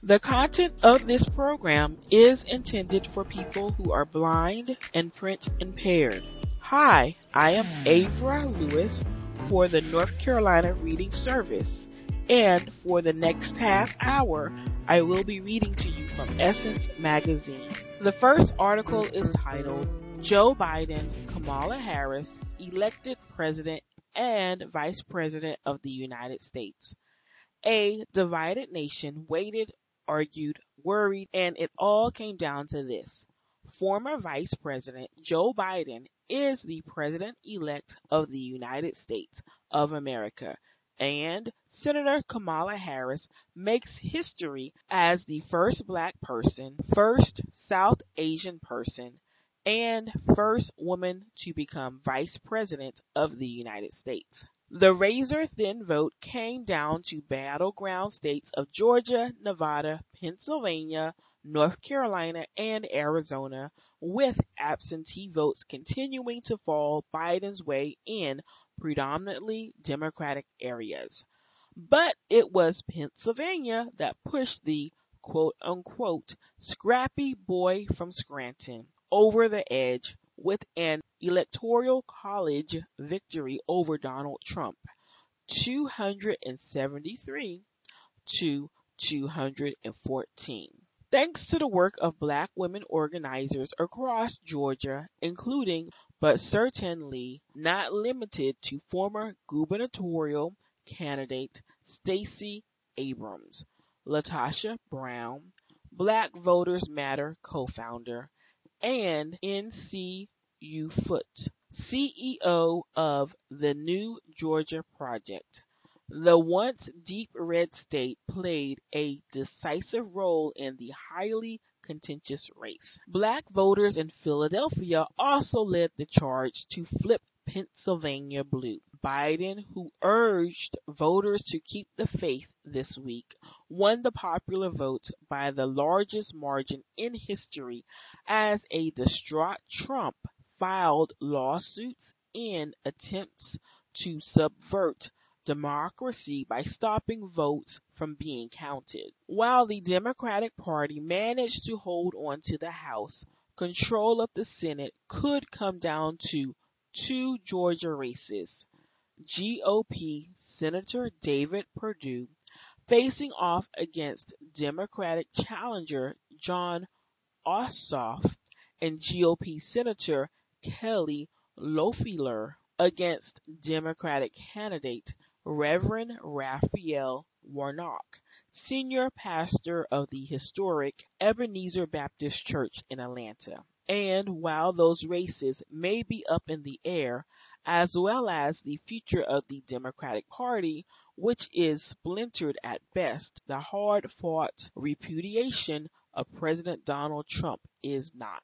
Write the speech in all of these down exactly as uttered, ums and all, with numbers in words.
The content of this program is intended for people who are blind and print impaired. Hi, I am Avra Lewis for the North Carolina Reading Service, and for the next half hour, I will be reading to you from Essence Magazine. The first article is titled, Joe Biden, Kamala Harris, elected President and Vice President of the United States. A divided nation waited, argued, worried, and it all came down to this. Former Vice President Joe Biden is the President-elect of the United States of America, and Senator Kamala Harris makes history as the first black person, first South Asian person, and first woman to become Vice President of the United States. The razor-thin vote came down to battleground states of Georgia, Nevada, Pennsylvania, North Carolina, and Arizona, with absentee votes continuing to fall Biden's way in predominantly Democratic areas. But it was Pennsylvania that pushed the quote-unquote scrappy boy from Scranton over the edge with an electoral college victory over Donald Trump, two hundred seventy-three to two hundred fourteen. Thanks to the work of black women organizers across Georgia, including but certainly not limited to former gubernatorial candidate Stacey Abrams, Latasha Brown, Black Voters Matter co-founder, and N C U Foot, C E O of the New Georgia Project. The once deep red state played a decisive role in the highly contentious race. Black voters in Philadelphia also led the charge to flip Pennsylvania blue. Biden, who urged voters to keep the faith this week, won the popular vote by the largest margin in history as a distraught Trump filed lawsuits in attempts to subvert democracy by stopping votes from being counted. While the Democratic Party managed to hold on to the House, control of the Senate could come down to two Georgia races. G O P Senator David Perdue facing off against Democratic challenger Jon Ossoff and G O P Senator Kelly Loeffler against Democratic candidate Reverend Raphael Warnock, senior pastor of the historic Ebenezer Baptist Church in Atlanta. And while those races may be up in the air, as well as the future of the Democratic Party, which is splintered at best, the hard-fought repudiation of President Donald Trump is not.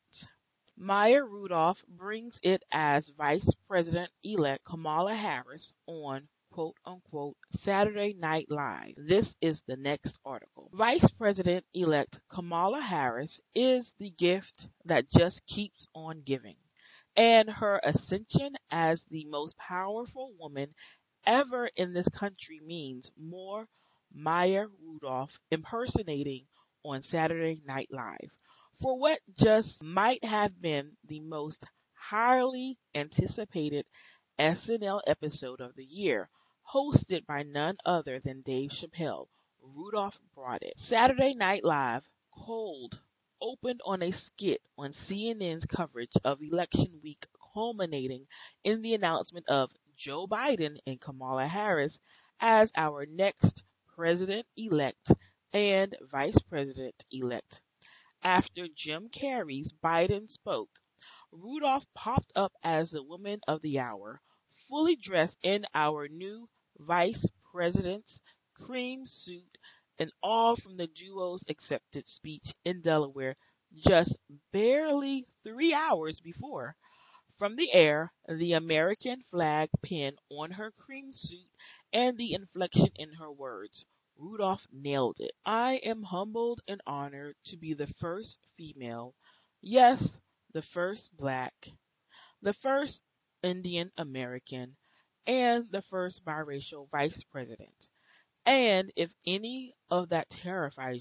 Maya Rudolph brings it as Vice President-elect Kamala Harris on quote-unquote Saturday Night Live. This is the next article. Vice President-elect Kamala Harris is the gift that just keeps on giving, and her ascension as the most powerful woman ever in this country means more Maya Rudolph impersonating on Saturday Night Live for what just might have been the most highly anticipated S N L episode of the year, hosted by none other than Dave Chappelle. Rudolph brought it. Saturday Night Live, cold, opened on a skit on C N N's coverage of election week, culminating in the announcement of Joe Biden and Kamala Harris as our next president-elect and vice president-elect. After Jim Carrey's Biden spoke, Rudolph popped up as the woman of the hour, fully dressed in our new vice president's cream suit, and all from the duo's accepted speech in Delaware just barely three hours before. From the air, the American flag pin on her cream suit and the inflection in her words, Rudolph nailed it. I am humbled and honored to be the first female, yes, the first black, the first Indian American, and the first biracial vice president. And if any of that terrifies you,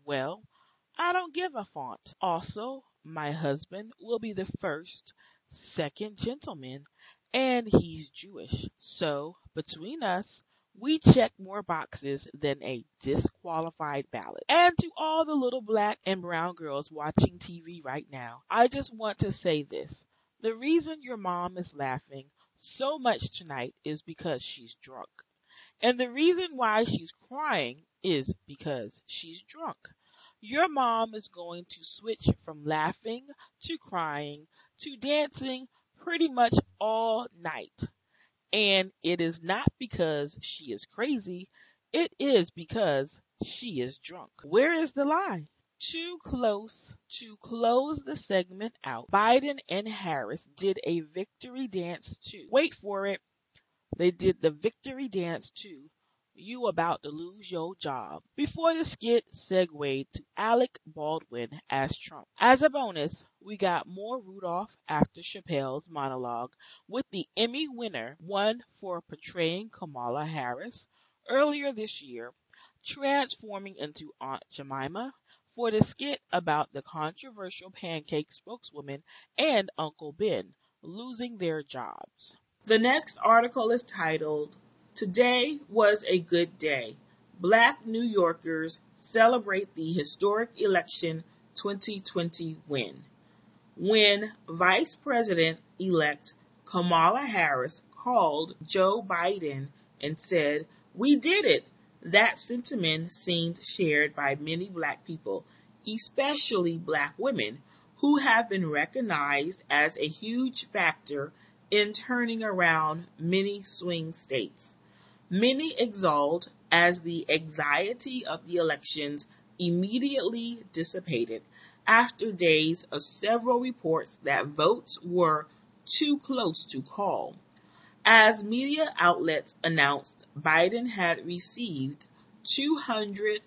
Well, I don't give a font. Also, my husband will be the first, second gentleman, and he's Jewish. So, between us, we check more boxes than a disqualified ballot. And to all the little black and brown girls watching T V right now, I just want to say this. The reason your mom is laughing so much tonight is because she's drunk. And the reason why she's crying is because she's drunk. Your mom is going to switch from laughing to crying to dancing pretty much all night. And it is not because she is crazy, it is because she is drunk. Where is the lie? Too close to close the segment out. Biden and Harris did a victory dance too. Wait for it. They did the victory dance too. You about to lose your job. Before the skit segued to Alec Baldwin as Trump. As a bonus, we got more Rudolph after Chappelle's monologue with the Emmy winner, won for portraying Kamala Harris earlier this year, transforming into Aunt Jemima for the skit about the controversial pancake spokeswoman and Uncle Ben losing their jobs. The next article is titled, Today Was a Good Day. Black New Yorkers Celebrate the Historic Election twenty twenty Win. When Vice President-elect Kamala Harris called Joe Biden and said, "We did it," that sentiment seemed shared by many black people, especially black women, who have been recognized as a huge factor in turning around many swing states. Many exult as the anxiety of the elections immediately dissipated after days of several reports that votes were too close to call. As media outlets announced Biden had received two hundred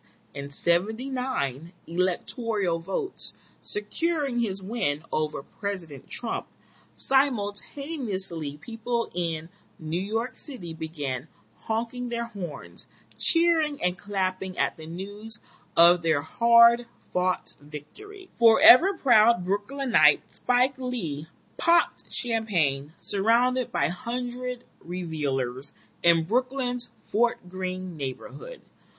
seventy-nine electoral votes, securing his win over President Trump. Simultaneously, people in New York City began honking their horns, cheering and clapping at the news of their hard-fought victory. Forever proud Brooklynite Spike Lee popped champagne surrounded by hundred revelers in Brooklyn's Fort Greene neighborhood.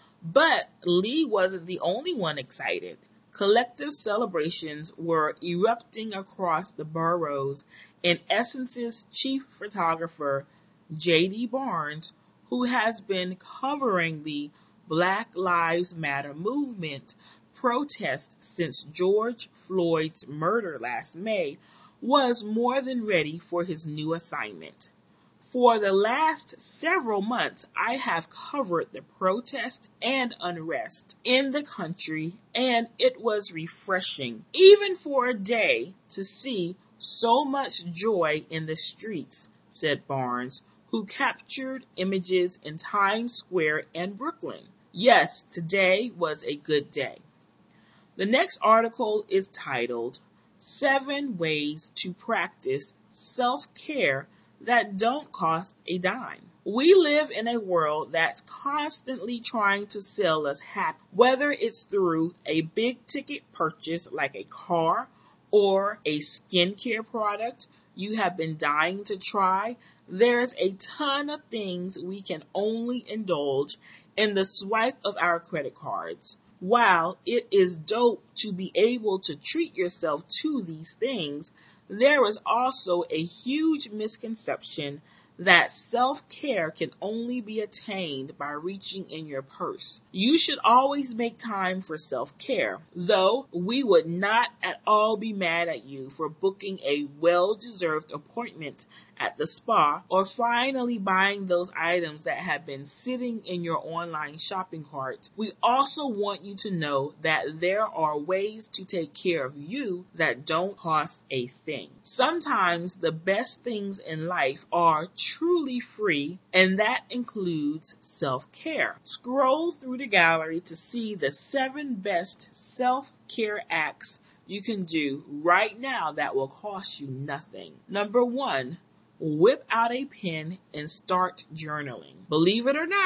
But Lee wasn't the only one excited. Collective celebrations were erupting across the boroughs, and Essence's chief photographer, J D Barnes, who has been covering the Black Lives Matter movement protest since George Floyd's murder last May, was more than ready for his new assignment. For the last several months, I have covered the protest and unrest in the country, and it was refreshing, even for a day, to see so much joy in the streets, said Barnes, who captured images in Times Square and Brooklyn. Yes, today was a good day. The next article is titled, Seven Ways to Practice Self-Care That Don't Cost a Dime. We live in a world that's constantly trying to sell us happy, whether it's through a big ticket purchase like a car or a skincare product you have been dying to try. There's a ton of things we can only indulge in the swipe of our credit cards. While it is dope to be able to treat yourself to these things, there is also a huge misconception that self-care can only be attained by reaching in your purse. You should always make time for self-care, though we would not at all be mad at you for booking a well-deserved appointment at the spa or finally buying those items that have been sitting in your online shopping cart. We also want you to know that there are ways to take care of you that don't cost a thing. Sometimes the best things in life are truly free, and that includes self-care. Scroll through the gallery to see the seven best self-care acts you can do right now that will cost you nothing. Number one, whip out a pen and start journaling. Believe it or not,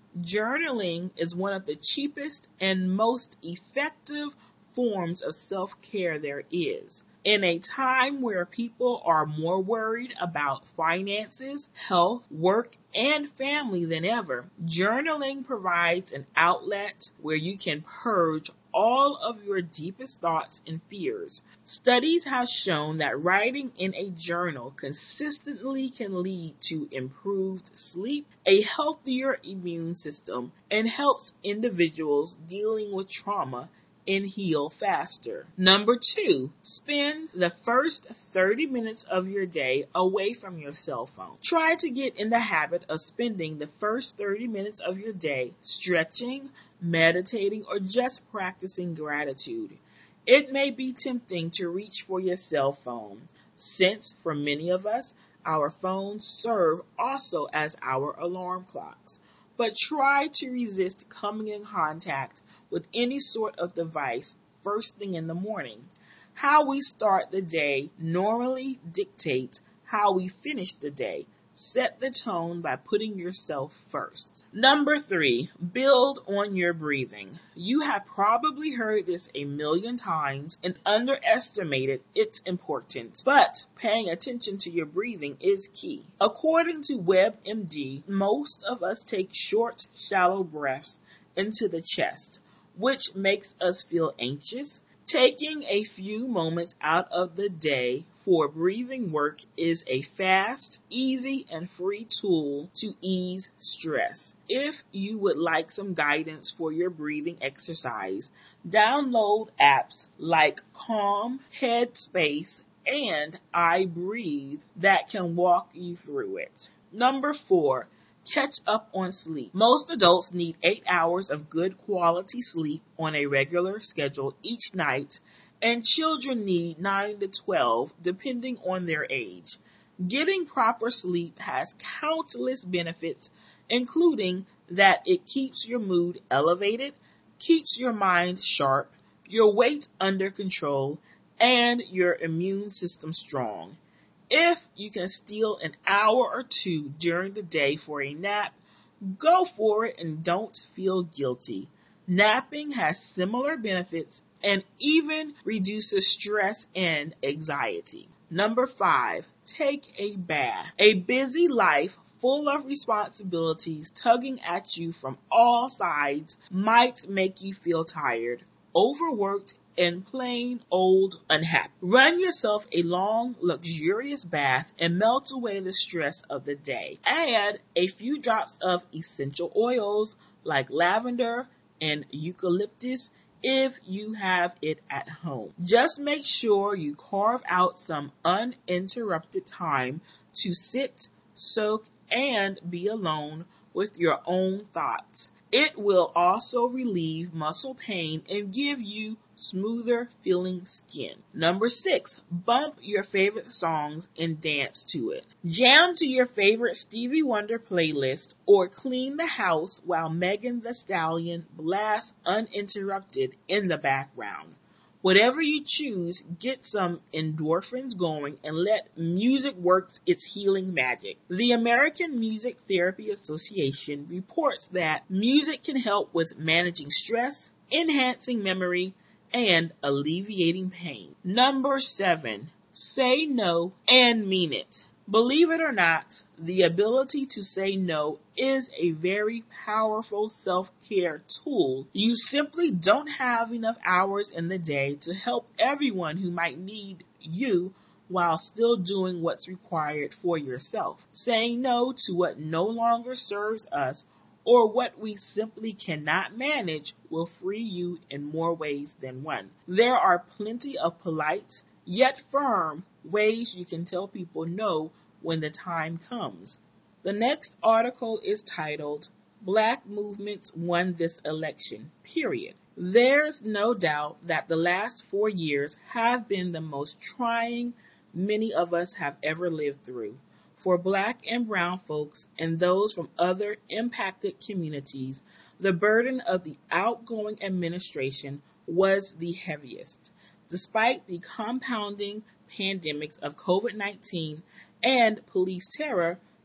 Journaling is one of the cheapest and most effective forms of self-care there is. In a time where people are more worried about finances, health, work, and family than ever, journaling provides an outlet where you can purge all of your deepest thoughts and fears. Studies have shown that writing in a journal consistently can lead to improved sleep, a healthier immune system, and helps individuals dealing with trauma and heal faster. Number two, spend the first thirty minutes of your day away from your cell phone. Try to get in the habit of spending the first thirty minutes of your day stretching, meditating, or just practicing gratitude. It may be tempting to reach for your cell phone, since for many of us, our phones serve also as our alarm clocks. But try to resist coming in contact with any sort of device first thing in the morning. How we start the day normally dictates how we finish the day. Set the tone by putting yourself first. Number three, build on your breathing. You have probably heard this a million times and underestimated its importance, but paying attention to your breathing is key. According to WebMD, most of us take short, shallow breaths into the chest, which makes us feel anxious. Taking a few moments out of the day for breathing work is a fast, easy, and free tool to ease stress. If you would like some guidance for your breathing exercise, download apps like Calm, Headspace, and I Breathe that can walk you through it. Number four, catch up on sleep. Most adults need eight hours of good quality sleep on a regular schedule each night, and children need nine to twelve depending on their age. Getting proper sleep has countless benefits, including that it keeps your mood elevated, keeps your mind sharp, your weight under control, and your immune system strong. If you can steal an hour or two during the day for a nap, go for it and don't feel guilty. Napping has similar benefits and even reduces stress and anxiety. Number five, take a bath. A busy life full of responsibilities tugging at you from all sides might make you feel tired, overworked, and plain old unhappy. Run yourself a long, luxurious bath and melt away the stress of the day. Add a few drops of essential oils like lavender and eucalyptus if you have it at home. Just make sure you carve out some uninterrupted time to sit, soak, and be alone with your own thoughts. It will also relieve muscle pain and give you smoother feeling skin. Number six, bump your favorite songs and dance to it. Jam to your favorite Stevie Wonder playlist or clean the house while Megan Thee Stallion blasts uninterrupted in the background. Whatever you choose, get some endorphins going and let music work its healing magic. The American Music Therapy Association reports that music can help with managing stress, enhancing memory, and alleviating pain. Number seven, say no and mean it. Believe it or not, the ability to say no is a very powerful self-care tool. You simply don't have enough hours in the day to help everyone who might need you while still doing what's required for yourself. Saying no to what no longer serves us or what we simply cannot manage will free you in more ways than one. There are plenty of polite, yet firm, ways you can tell people no when the time comes. The next article is titled, Black Movements Won This Election, period. There's no doubt that the last four years have been the most trying many of us have ever lived through. For Black and brown folks and those from other impacted communities, the burden of the outgoing administration was the heaviest. Despite the compounding pandemics of covid nineteen and police terror,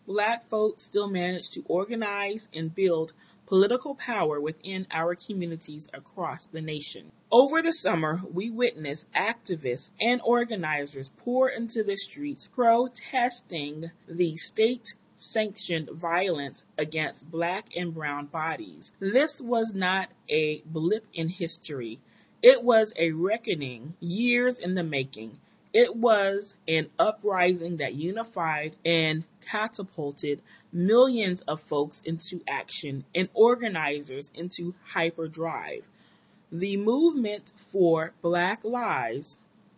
Black folks still manage to organize and build political power within our communities across the nation. Over the summer, we witnessed activists and organizers pour into the streets protesting the state sanctioned violence against black and brown bodies. This was not a blip in history. It was a reckoning, years in the making. It was an uprising that unified and catapulted millions of folks into action and organizers into hyperdrive. The movement for Black Lives,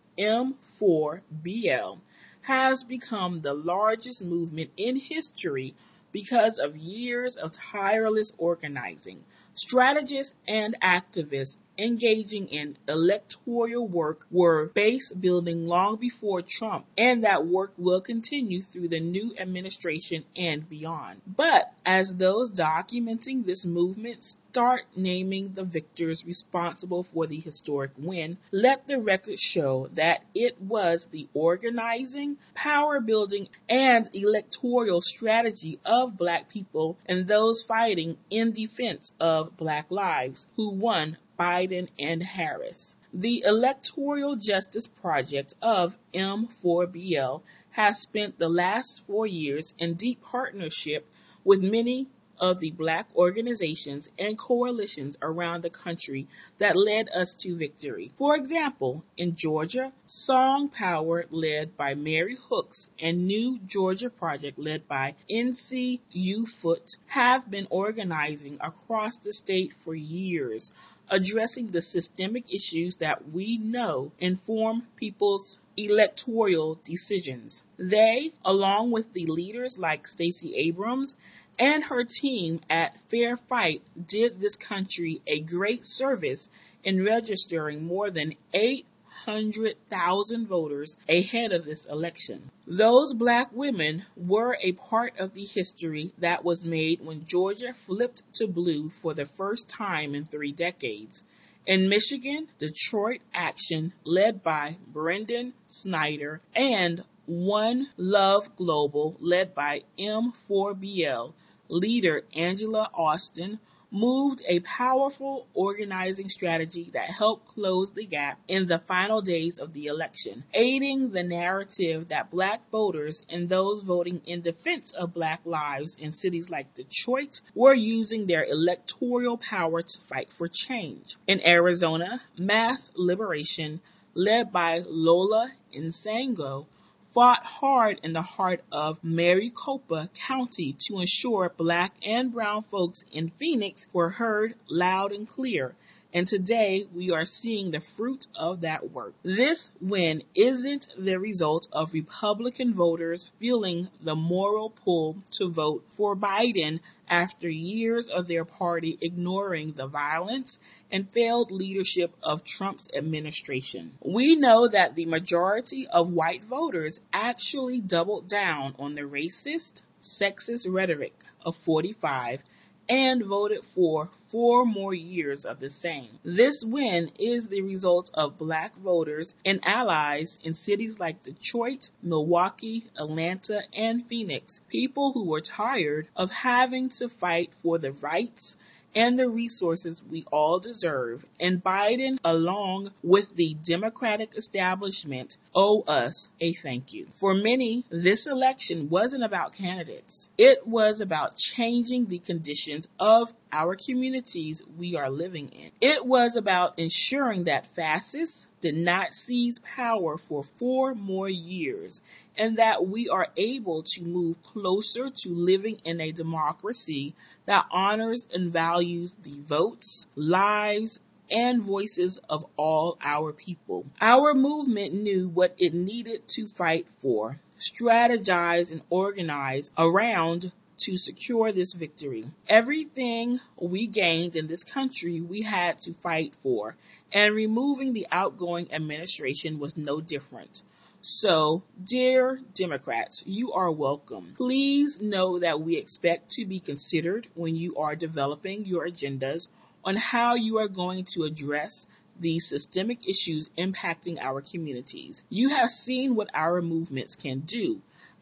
M four B L, has become the largest movement in history because of years of tireless organizing. Strategists and activists engaging in electoral work were base building long before Trump, and that work will continue through the new administration and beyond. But as those documenting this movement start naming the victors responsible for the historic win, let the record show that it was the organizing, power building, and electoral strategy of black people and those fighting in defense of black lives who won Biden and Harris. The Electoral Justice Project of M four B L has spent the last four years in deep partnership with many of the black organizations and coalitions around the country that led us to victory. For example, in Georgia, Song Power led by Mary Hooks and New Georgia Project led by N C U Foot have been organizing across the state for years, addressing the systemic issues that we know inform people's electoral decisions. They, along with the leaders like Stacey Abrams and her team at Fair Fight, did this country a great service in registering more than eight hundred thousand voters ahead of this election. Those black women were a part of the history that was made when Georgia flipped to blue for the first time in three decades. In Michigan, Detroit Action, led by Brendan Snyder, and One Love Global, led by M four B L leader Angela Austin, moved a powerful organizing strategy that helped close the gap in the final days of the election, aiding the narrative that black voters and those voting in defense of black lives in cities like Detroit were using their electoral power to fight for change. In Arizona, Mass Liberation, led by Lola Nsango, fought hard in the heart of Maricopa County to ensure black and brown folks in Phoenix were heard loud and clear. And today we are seeing the fruit of that work. This win isn't the result of Republican voters feeling the moral pull to vote for Biden after years of their party ignoring the violence and failed leadership of Trump's administration. We know that the majority of white voters actually doubled down on the racist, sexist rhetoric of forty-five and voted for four more years of the same. This win is the result of black voters and allies in cities like Detroit, Milwaukee, Atlanta, and Phoenix, people who were tired of having to fight for the rights and the resources we all deserve, and Biden, along with the Democratic establishment, owe us a thank you. For many, this election wasn't about candidates. It was about changing the conditions of our communities we are living in. It was about ensuring that fascists did not seize power for four more years, and that we are able to move closer to living in a democracy that honors and values the votes, lives, and voices of all our people. Our movement knew what it needed to fight for, strategize, and organize around to secure this victory. Everything we gained in this country we had to fight for, and removing the outgoing administration was no different. So, dear Democrats, you are welcome. Please know that we expect to be considered when you are developing your agendas on how you are going to address the systemic issues impacting our communities. You have seen what our movements can do.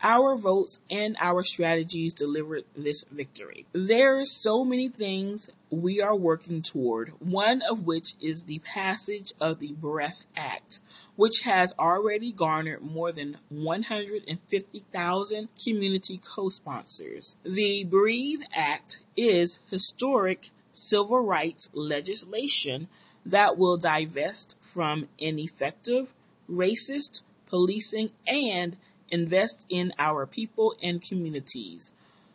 Our votes and our strategies delivered this victory. There are so many things we are working toward, one of which is the passage of the BREATH Act, which has already garnered more than one hundred fifty thousand community co-sponsors. The BREAThe Act is historic civil rights legislation that will divest from ineffective, racist policing and invest in our people and communities.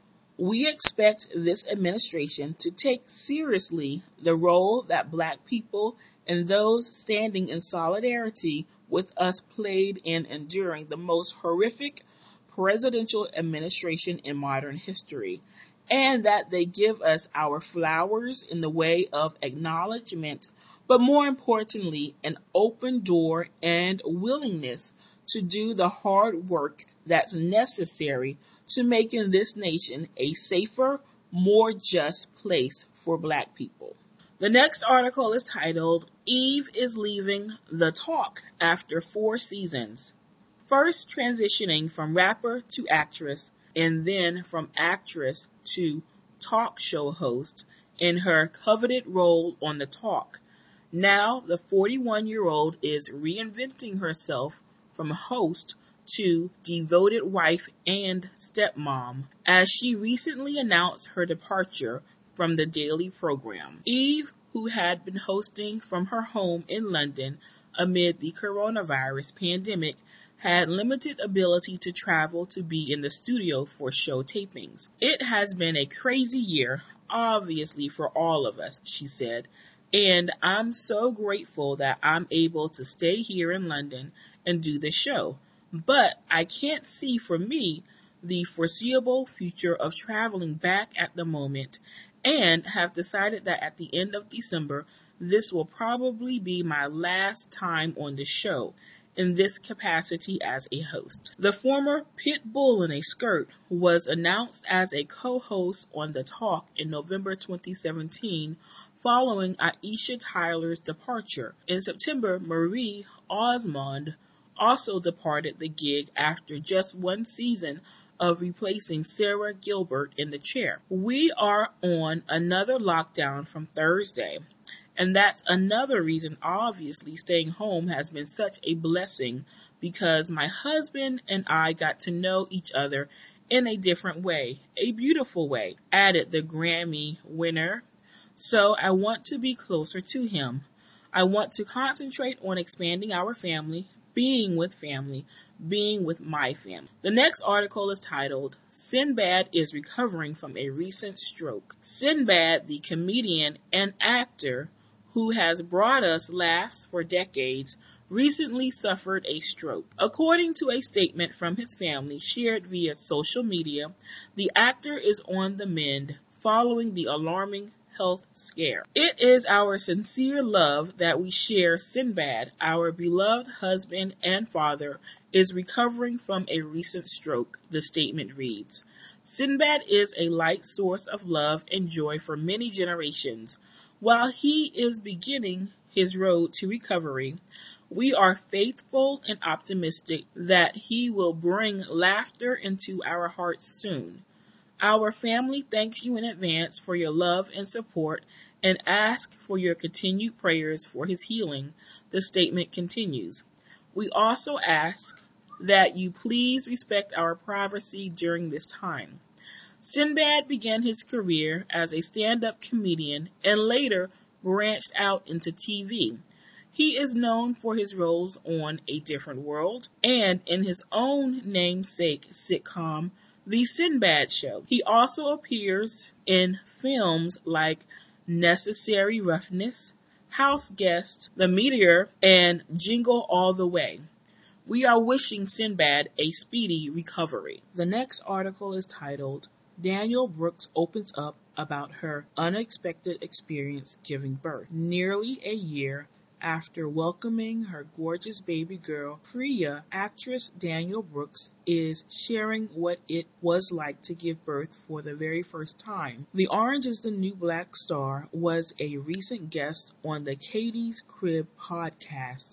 We expect this administration to take seriously the role that Black people and those standing in solidarity with us played in enduring the most horrific presidential administration in modern history, and that they give us our flowers in the way of acknowledgement, but more importantly, an open door and willingness to do the hard work that's necessary to making this nation a safer, more just place for Black people. The next article is titled, Eve is Leaving the Talk After Four Seasons. First transitioning from rapper to actress, and then from actress to talk show host in her coveted role on The Talk. Now the forty-one-year-old is reinventing herself from host to devoted wife and stepmom, as she recently announced her departure from the daily program. Eve, who had been hosting from her home in London amid the coronavirus pandemic, had limited ability to travel to be in the studio for show tapings. It has been a crazy year, obviously for all of us, she said, and I'm so grateful that I'm able to stay here in London and do the show. But I can't see for me the foreseeable future of traveling back at the moment, and have decided that at the end of December, this will probably be my last time on the show in this capacity as a host. The former pit bull in a skirt was announced as a co-host on The Talk in November twenty seventeen, following Aisha Tyler's departure. In September, Marie Osmond also departed the gig after just one season of replacing Sarah Gilbert in the chair. We are on another lockdown from Thursday, and that's another reason, obviously, staying home has been such a blessing, because my husband and I got to know each other in a different way, a beautiful way, added the Grammy winner. So I want to be closer to him. I want to concentrate on expanding our family, being with family, being with my family. The next article is titled, Sinbad is Recovering from a Recent Stroke. Sinbad, the comedian and actor who has brought us laughs for decades, recently suffered a stroke. According to a statement from his family shared via social media, the actor is on the mend following the alarming health scare. It is our sincere love that we share Sinbad, our beloved husband and father, is recovering from a recent stroke, the statement reads. Sinbad is a light source of love and joy for many generations. While he is beginning his road to recovery, we are faithful and optimistic that he will bring laughter into our hearts soon. Our family thanks you in advance for your love and support and asks for your continued prayers for his healing, the statement continues. We also ask that you please respect our privacy during this time. Sinbad began his career as a stand-up comedian and later branched out into T V. He is known for his roles on A Different World and in his own namesake sitcom, The Sinbad Show. He also appears in films like Necessary Roughness, House Guest, The Meteor, and Jingle All the Way. We are wishing Sinbad a speedy recovery. The next article is titled, Danielle Brooks opens up about her unexpected experience giving birth. Nearly a year after welcoming her gorgeous baby girl, Priya, actress Danielle Brooks is sharing what it was like to give birth for the very first time. The Orange is the New Black star was a recent guest on the Katie's Crib podcast,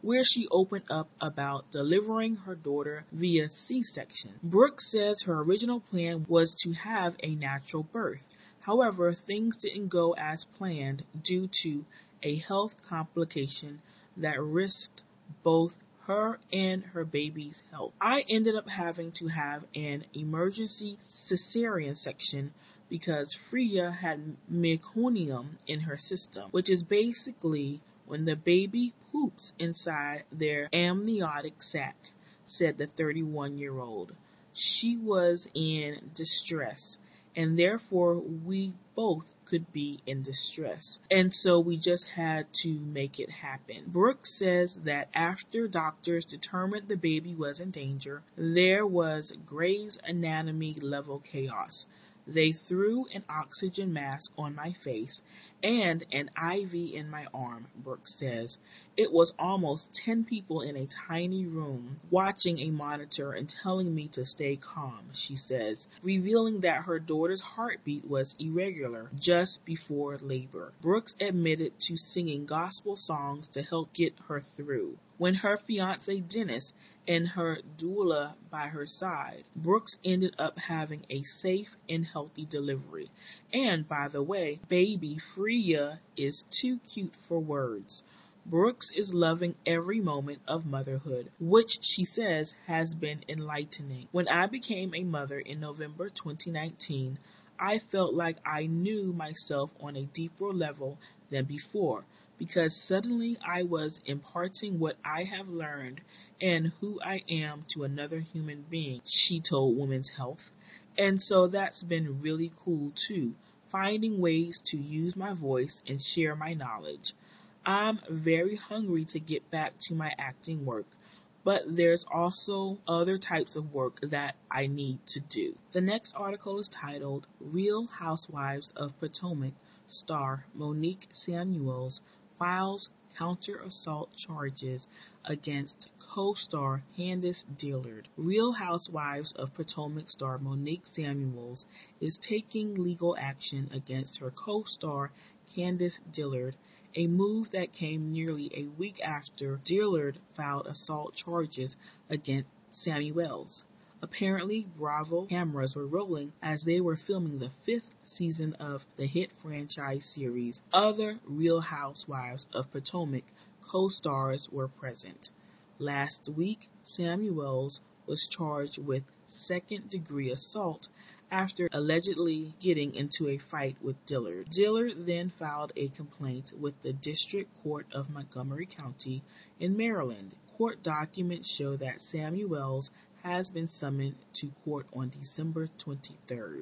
where she opened up about delivering her daughter via C-section. Brooks says her original plan was to have a natural birth. However, things didn't go as planned due to a health complication that risked both her and her baby's health. I ended up having to have an emergency cesarean section because Freya had meconium in her system, which is basically when the baby poops inside their amniotic sac, said the thirty-one-year-old. She was in distress, and therefore we both could be in distress. And so we just had to make it happen. Brooks says that after doctors determined the baby was in danger, there was Grey's Anatomy level chaos. They threw an oxygen mask on my face and an I V in my arm, Brooks says. It was almost ten people in a tiny room watching a monitor and telling me to stay calm, she says, revealing that her daughter's heartbeat was irregular just before labor. Brooks admitted to singing gospel songs to help get her through. When her fiance Dennis and her doula by her side, Brooks ended up having a safe and healthy delivery. And by the way, baby Freya is too cute for words. Brooks is loving every moment of motherhood, which she says has been enlightening. When I became a mother in November twenty nineteen, I felt like I knew myself on a deeper level than before, because suddenly I was imparting what I have learned and who I am to another human being, she told Women's Health. And so that's been really cool too, finding ways to use my voice and share my knowledge. I'm very hungry to get back to my acting work, but there's also other types of work that I need to do. The next article is titled, Real Housewives of Potomac star Monique Samuels files counter-assault charges against co-star Candiace Dillard. Real Housewives of Potomac star Monique Samuels is taking legal action against her co-star Candiace Dillard, a move that came nearly a week after Dillard filed assault charges against Samuels. Apparently, Bravo cameras were rolling as they were filming the fifth season of the hit franchise series. Other Real Housewives of Potomac co-stars were present. Last week, Samuels was charged with second-degree assault after allegedly getting into a fight with Dillard. Dillard then filed a complaint with the District Court of Montgomery County in Maryland. Court documents show that Samuels has been summoned to court on December twenty-third.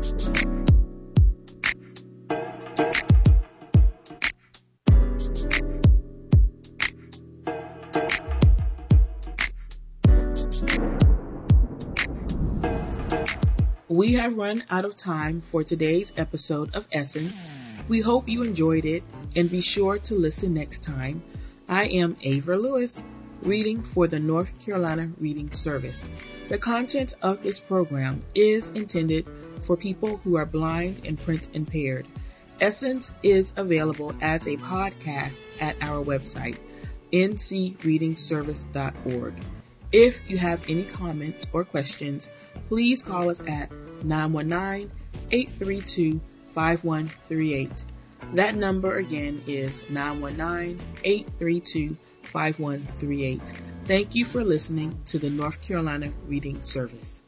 We have run out of time for today's episode of Essence. We hope you enjoyed it, and be sure to listen next time. I am Ava Lewis, reading for the North Carolina Reading Service. The content of this program is intended for people who are blind and print impaired. Essence is available as a podcast at our website, n c reading service dot org. If you have any comments or questions, please call us at nine one nine, eight three two, five one three eight. That number again is nine one nine, eight three two, five one three eight. Thank you for listening to the North Carolina Reading Service.